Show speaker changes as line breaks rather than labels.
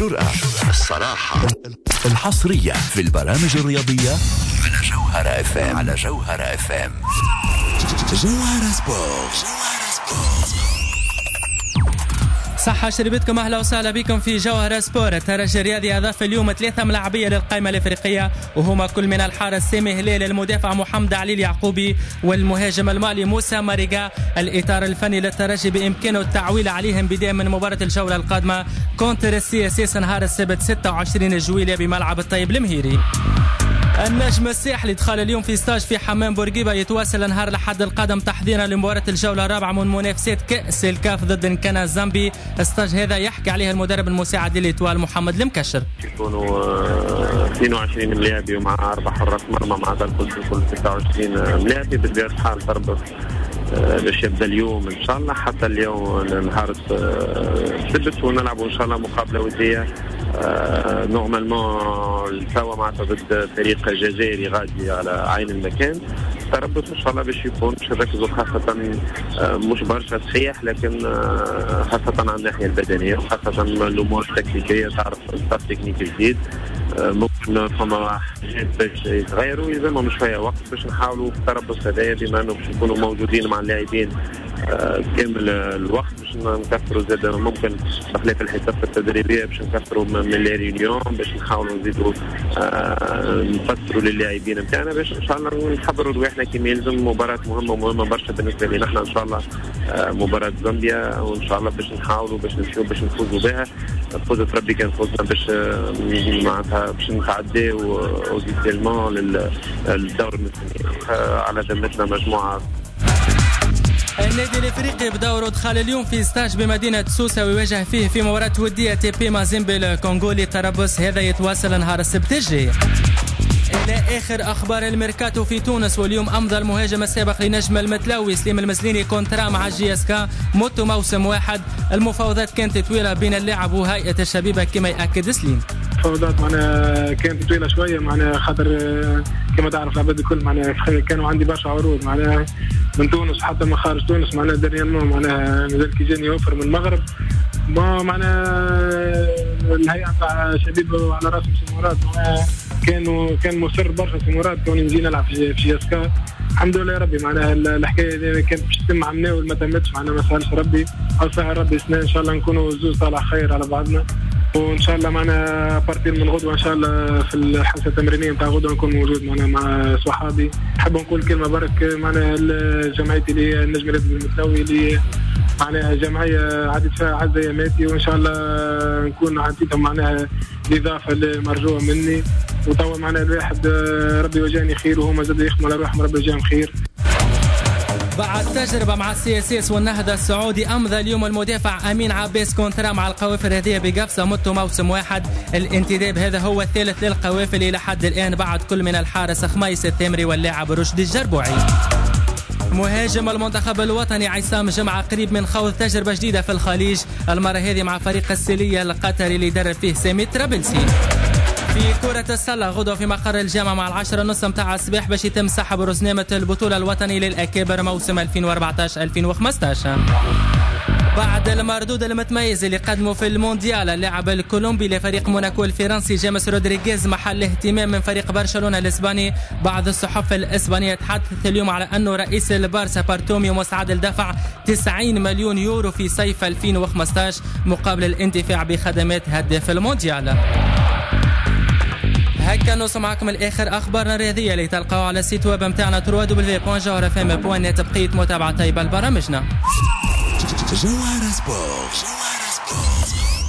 الجرأة، الصراحة، الحصرية في البرامج الرياضية على جوهرة اف ام. جوهرة سبورت.
صحة شربتكم، أهلا وسهلا بكم في جوهرة سبورت. الترجي الرياضي أضاف اليوم 3 ملاعبية للقائمة الإفريقية، وهما كل من الحارس سامي هلال، المدافع محمد علي اليعقوبي، والمهاجم المالي موسى ماريغا. الإطار الفني للترجي بإمكانه التعويل عليهم بداية من مباراة الجولة القادمة كونتر CSS نهار السبت 26 جويلية بملعب الطيب المهيري. النجم الساحلي ادخل اليوم في ستاج في حمام بورقيبة، يتواصل نهار الأحد القادم تحضيرا لمباراة الجولة الرابعة من منافسات كأس الكاف ضد نكانا الزامبي. الستاج هذا يحكي عليه المدرب المساعد للإتوال محمد المكشر.
يكونوا 22 ملاعبي ومع 4 حراس مرمى مع كل 26 ملاعبي. بطبيعة الحال تربط باش يبدا اليوم ان شاء الله حتى اليوم نهار السبت، ونلعبوا ان شاء الله مقابله وديه نورمالمون توا معناتها ضد فريق جزائري غادي على عين المكان. تربص ان شاء الله باش يكون باش نركزوا خاصه مش برشا صحيح، لكن خاصه على الناحيه البدنيه وخاصه الامور التكتيكيه. تعرف ستاف تكنيك جديد، ممكن فما حاجات باش يتغيروا، يلزمهم شويه وقت باش نحاولوا في التربص هذايا بما انه باش يكونوا موجودين مع اللاعبين كامل الوقت باش نكثروا زاد ممكن بخلاف الحساب التدريبيه باش نكثروا من لي ريونيون باش نحاولوا نزيدوا نفسروا للاعبين نتاعنا باش ان شاء الله نحضروا رواحنا كما يلزم. مباراه مهمه برشا بالنسبه لنا احنا ان شاء الله، مباراه زامبيا، وان شاء الله باش نحاولوا باش نمشيو باش نفوزوا بها. فوزت ربي كان فوزنا باش معناتها باش نتعداو اوفيسيلمون للدور النهائي على ذمتنا مجموعه.
النادي الافريقي بدوره دخل اليوم في ستاج بمدينه سوسه ويواجه فيه في مباراه وديه TP مازيمبي الكونغولي. التربص هذا يتواصل نهار السبت الجاي. إلى آخر أخبار الميركاتو في تونس، واليوم أمضى المهاجم السابق لنجم المتلوي سليم المسليني كونترا مع GSK موتو موسم واحد. المفاوضات كانت طويلة بين اللاعب وهيئة الشبيبة كما يأكد سليم.
المفاوضات معنا كانت طويلة شوية معنا خاطر كما تعرف العباد الكل معنا كانوا عندي برشا عروض معنا من تونس حتى من خارج تونس. معنا دانيالمون معنا مازال كي جاني اوفر من المغرب. معنا الهيئة تاع شبيبة على راسهم سمورات معنا كان مصر برشا سمورات كوني نجي نلعب في GSK. الحمد لله يا ربي معناها الحكايه كانت باش تتم عملناه وما تمتش معناها ما سهلش ربي او سهل ربي سنة. ان شاء الله نكونوا زوز طالع خير على بعضنا، وان شاء الله معنا بارتير من غدوه ان شاء الله في الحصه التمرينيه نتاع غدوه نكون موجود معنا مع صحابي. نحب نقول كلمه برك معنا جمعيتي اللي هي النجم المتلوي اللي معناها جمعيه عدد فيها عز ياماتي، وان شاء الله نكون عطيتهم معناها الاضافه المرجوه مني. وتوا معنا الواحد ربي وجاني خير وهما زاد يخدموا على روحهم ربي وجاهم خير.
بعد تجربة مع CSS والنهضة السعودي، أمضى اليوم المدافع أمين عباس كونترا مع القوافل هذه بقفصة مدته موسم واحد. الانتداب هذا هو الثالث للقوافل إلى حد الآن بعد كل من الحارس خميس التامري واللاعب رشدي الجربوعي. مهاجم المنتخب الوطني عصام جمعة قريب من خوض تجربة جديدة في الخليج، المرة هذه مع فريق السلية القطري اللي يدرب فيه سامي ترابلسي. في كرة السلة غدوة في مقر الجامعة مع 10:30 متاع الصباح باش يتم سحب رزنامة البطولة الوطني للأكابر موسم 2014-2015. بعد المردود المتميز اللي قدمه في المونديال، اللاعب الكولومبي لفريق موناكو الفرنسي جيمس رودريغيز محل اهتمام من فريق برشلونة الإسباني. بعض الصحف الإسبانية تحدث اليوم على أنه رئيس البارسا بارتوميو مستعد لدفع 90 مليون يورو في صيف 2015 مقابل الانتفاع بخدمات هداف المونديال. هكا نوصل معكم الآخر أخبارنا الرياضية اللي تلقاو على السيت ويب متاعنا www.jawharafm.net. بقية متابعة طيبة لبرامجنا.
جوهرة سبورت.